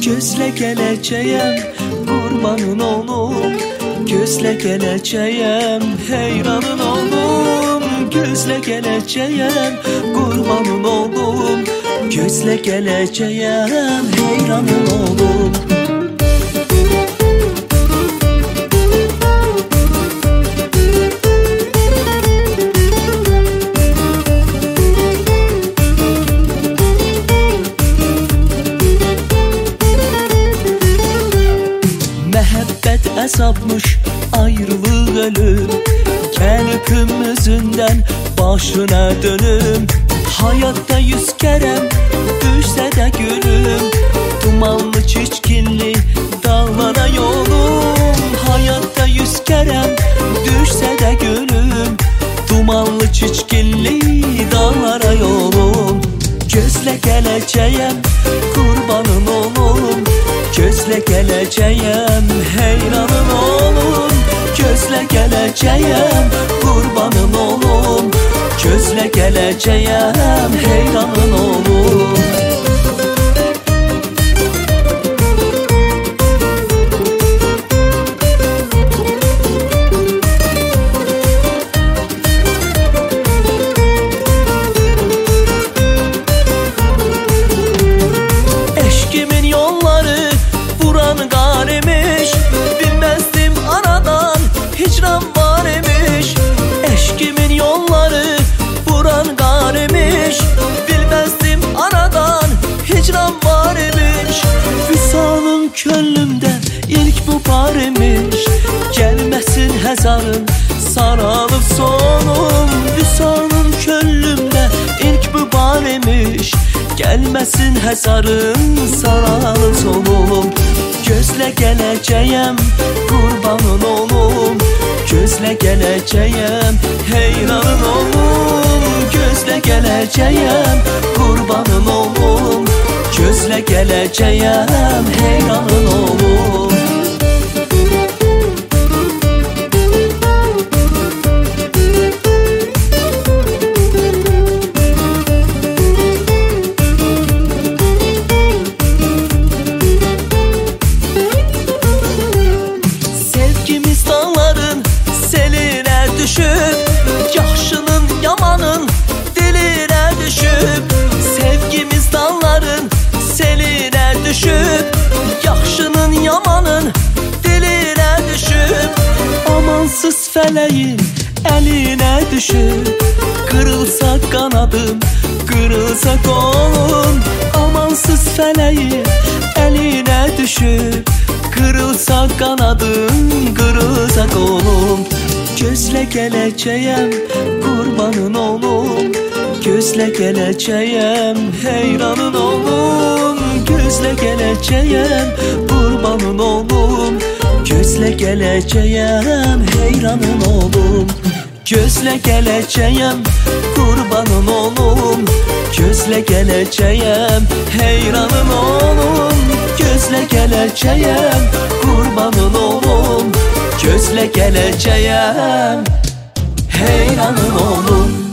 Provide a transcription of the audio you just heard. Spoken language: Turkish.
Gözle geleceğim kurbanın olum, gözle geleceğim heyranın olum. Gözle geleceğim kurbanın olum, gözle geleceğim heyranın olum. Mehabbet azapmış, ayrılık ölüm. Gel öpümüzünden başına dönüm. Hayatta 100 kerem düşse de gülüm, dumanlı çiçkinli dağlara yolum. Hayatta 100 kerem düşse de gülüm, dumanlı çiçkinli dağlara yolum. Gözle geleceğim kurbanın olum, gözle geleceğim heyranın olum. Gözle geleceğim kurbanın olum, gözle geleceğim heyranın olum. Eşkimin yolları buranı gar emiş, bilmezdim aradan hicran var emiş. Eşkimin yolları buranı gar emiş, bilmezdim aradan hicran var emiş. Vüsalın könlümde ilk bu bar emiş, gelmesin hezarın saralıp sonum. Vüsalın könlümde ilk bu bar emiş, gelmesin hezarın saralıp sonum. Gözle geleceğim kurbanın olum, gözle geleceğim heyranın olum. Gözle geleceğim kurbanın olum, gözle geleceğim heyranın olum. Sevgimiz dağların seline düşüp, yaxşının yamanın diline düşüp. Sevgimiz dağların seline düşüp, yaxşının yamanın diline düşüp. Amansız feleğin eline düşüp, kırılsa kanadım, kırılsa kolum. Amansız feleğin eline düşüp, kırılsa kanadım, kırılsa kolum. Gözle geleceğim kurbanın olum, gözle geleceğim heyranın olum. Gözle geleceğim kurbanın olum, gözle geleceğim heyranın olum. Gözle geleceğim kurbanın olum, gözle geleceğim heyranın olum. Gözle geleceğim kurbanın olum, gözle geleceğim heyranın olum.